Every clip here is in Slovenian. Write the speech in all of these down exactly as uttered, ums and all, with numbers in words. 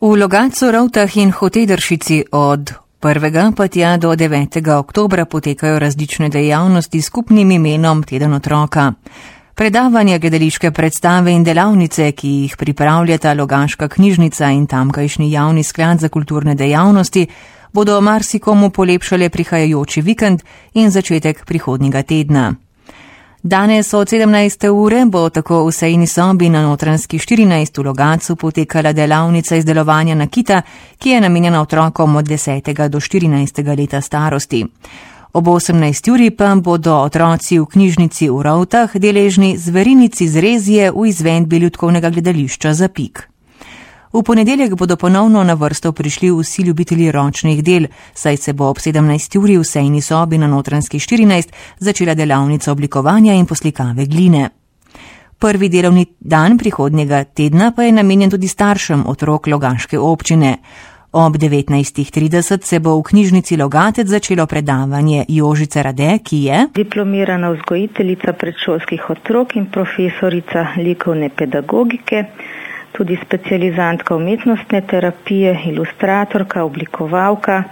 V Logatcu, Rovtah in Hotedršici od prvega pa tja do devetega oktobra potekajo različne dejavnosti s skupnim imenom Teden otroka. Predavanja, gledališke predstave in delavnice, ki jih pripravljata Logaška knjižnica in tamkajšnji javni sklad za kulturne dejavnosti, bodo marsikomu polepšale prihajajoči vikend in začetek prihodnjega tedna. Danes od sedemnajste ure bo tako v sejni sobi na Notranjski štirinajst v Logatcu potekala delavnica izdelovanja nakita, ki je namenjena otrokom od desetega do štirinajstega leta starosti. Ob osemnajsti uri pa bodo otroci v knjižnici v Rovtah deležni zverinici z Rezije v izvedbi Ljudkovnega gledališča Zapik. V ponedeljek bodo ponovno na vrsto prišli vsi ljubitelji ročnih del, saj se bo ob sedemnajsti uri v sejni sobi na Notranjski štirinajst začela delavnica oblikovanja in poslikave gline. Prvi delovni dan prihodnjega tedna pa je namenjen tudi staršem otrok Logaške občine. Ob devetnajstih trideset se bo v knjižnici Logatec začelo predavanje Jožice Rade, ki je diplomirana vzgojiteljica predšolskih otrok in profesorica likovne pedagogike, tudi specializantka umetnostne terapije, ilustratorka, oblikovalka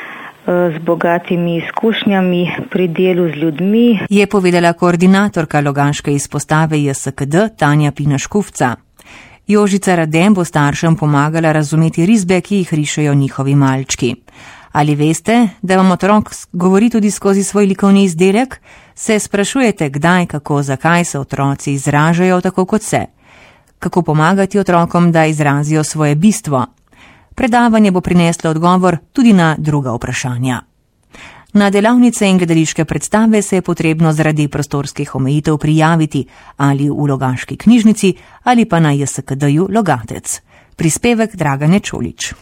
z bogatimi izkušnjami pri delu z ljudmi, je povedala koordinatorka Logaške izpostave J S K D Tanja Pina-Škufca. Jožica Rade bo staršem pomagala razumeti risbe, ki jih rišejo njihovi malčki. Ali veste, da vam otrok govori tudi skozi svoj likovni izdelek? Se sprašujete, kdaj, kako, zakaj se otroci izražajo tako kot se? Kako pomagati otrokom, da izrazijo svoje bistvo? Predavanje bo prineslo odgovor tudi na druga vprašanja. Na delavnice in gledališke predstave se je potrebno zaradi prostorskih omejitev prijaviti ali v Logaški knjižnici ali pa na J S K D-ju Logatec. Prispevek Dragane Čolič.